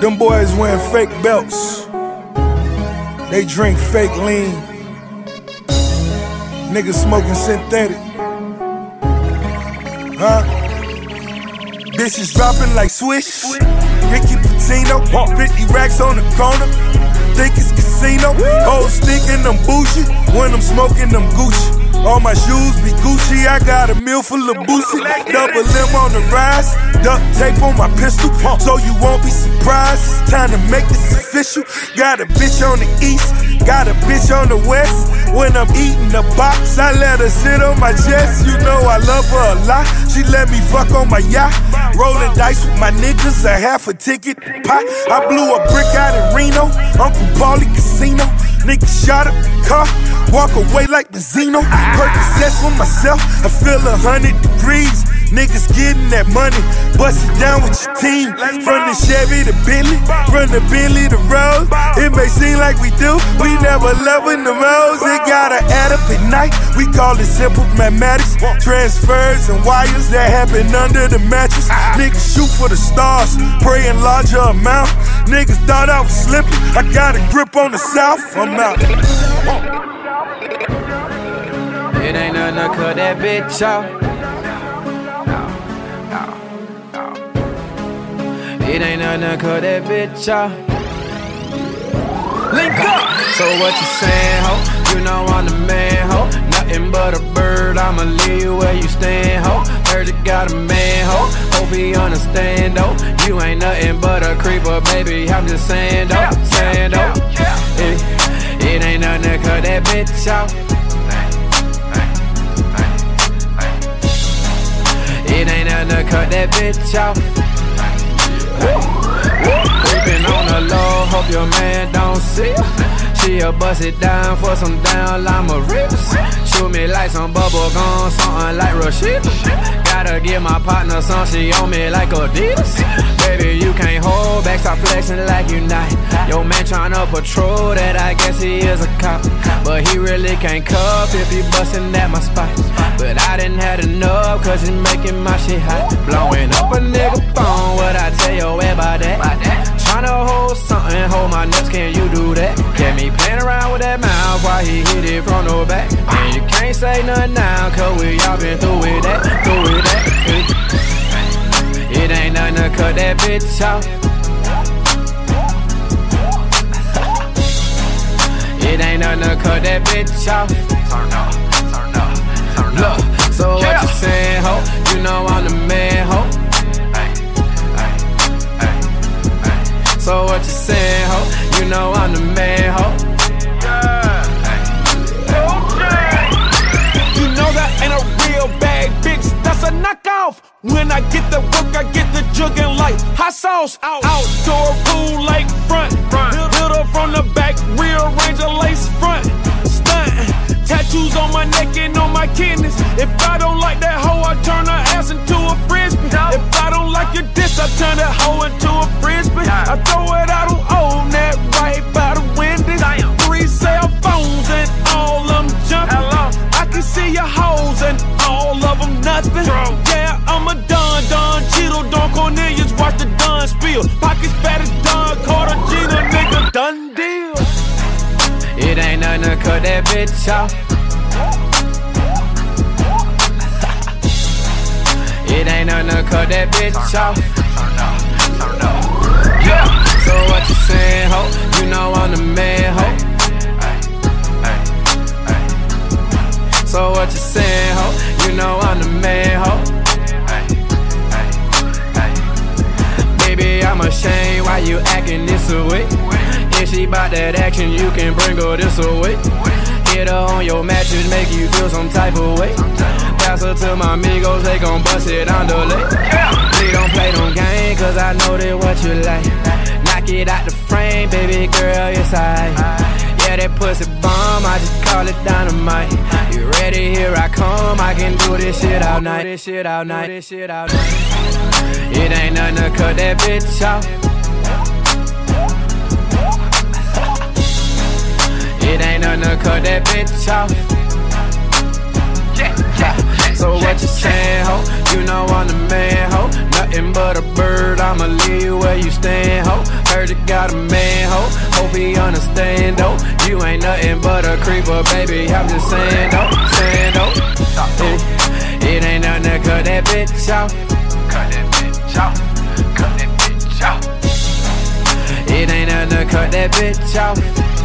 Them boys wearing fake belts. They drink fake lean. Niggas smoking synthetic. Huh? Bitches dropping like Swish. Ricky Pitino, 50 racks on the corner. Think it's casino. Hoes thinking I'm bougie when I'm smoking them Gucci. All my shoes be Gucci, I got a meal full of Boosie. Double M on the rise, duct tape on my pistol, so you won't be surprised. It's time to make this official. Got a bitch on the east, got a bitch on the west. When I'm eating the box, I let her sit on my chest. You know I love her a lot, she let me fuck on my yacht. Rolling dice with my niggas, a half a ticket to pot. I blew a brick out in Reno, Uncle Paulie Casino. Nigga shot up the car, walk away like Mazzino. Percocets for myself, I feel 100 degrees. Niggas getting that money, bust it down with your team. From the Chevy to Bentley, from the Bentley to Rolls. It may seem like we do, we never loving the roads. It gotta add up at night, we call it simple mathematics. Transfers and wires that happen under the mattress. Niggas shoot for the stars, pray in larger amount. Niggas thought I was slipping, I got a grip on the south, I'm out. It ain't nothing to cut that bitch off. It ain't nothing to cut that bitch off. Link up! So what you saying, ho? You know I'm the man, ho. Nothing but a bird, I'ma leave you where you stand, ho. Heard you got a man, ho. Hope he understand, though. You ain't nothing but a creeper, baby. I'm just saying, though. Saying, though. It ain't nothing to cut that bitch off. It ain't nothing to cut that bitch off. Creeping on the low, hope your man don't see. She'll bust it down for some down llama rips. Shoot me like some bubble gum, something like Rashida. Gotta give my partner some, she on me like Adidas. Baby, you can't hold back, stop flexing like you not. Yo man tryna patrol that, I guess he is a cop. But he really can't cuff if he bustin' at my spot. But I didn't have enough, cause it's making my shit hot. Blowing up a nigga phone, what I tell you about that? Tryna hold something, hold my nuts, can you do that? Get me playing around with that mouth while he hit it from the back. And you can't say nothing now, cause we all been through with that, through with that. It ain't nothing to cut that bitch off. It ain't nothing to cut that bitch off. Look, so what you saying, ho? You know I'm the man, ho. So what you saying, ho? You know I'm the man, ho. You know that ain't a real bag, bitch, that's a knockoff. When I get the work, I get the jugging like hot sauce. Outdoor pool, lake front. Hit her from the back, rearrange a lace front. Stunt, tattoos on my neck and on my kidneys. If I don't like that hoe, I turn her ass into a frisbee. If I don't like your diss, I turn that hoe into a frisbee. I throw it out on old net right by the Wendy's. 3 cell phones and all of them jumping. I can see your hoes and all of them nothing. Yeah, I'm a Don Cheeto, Don Cornelius, watch the Don spill. Pockets fat as Don Carter, Gina, nigga, done deal. It ain't nothing to cut that bitch off. It ain't nothing to cut that bitch off. Yeah. So what you saying, ho? You know I'm the man, ho. So what you saying, ho? You know I'm the man, ho. Baby, I'm ashamed why you acting this away. If she bout that action, you can bring her this away. Hit her on your mattress, make you feel some type of way. Pass her to my amigos, they gon' bust it on the lake. Please don't play them games, cause I know that what you like. Knock it out the frame, baby girl, yes I. Yeah, that pussy bomb, I just call it dynamite. You ready, here I come, I can do this shit all night. This shit all night, this shit all night. It ain't nothing to cut that bitch off. It ain't nothing to cut that bitch off. So what you saying, ho? You know I'm the man, ho. Nothing but a bird, I'ma leave you where you stand, ho. Heard heard you got a man, ho. Hope he understand, though. You ain't nothing but a creeper, baby. I'm just saying, though. It ain't nothing to cut that bitch off. Cut that bitch off. Cut that bitch off. It ain't nothing to cut that bitch off.